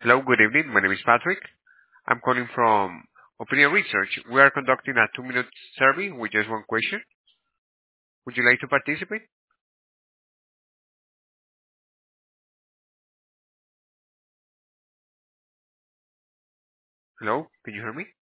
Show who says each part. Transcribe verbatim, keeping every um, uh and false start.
Speaker 1: Hello, good evening. My name is Patrick. I'm calling from Opinion Research. We are conducting a two-minute survey with just one question. Would you like to participate? Hello, can you hear me?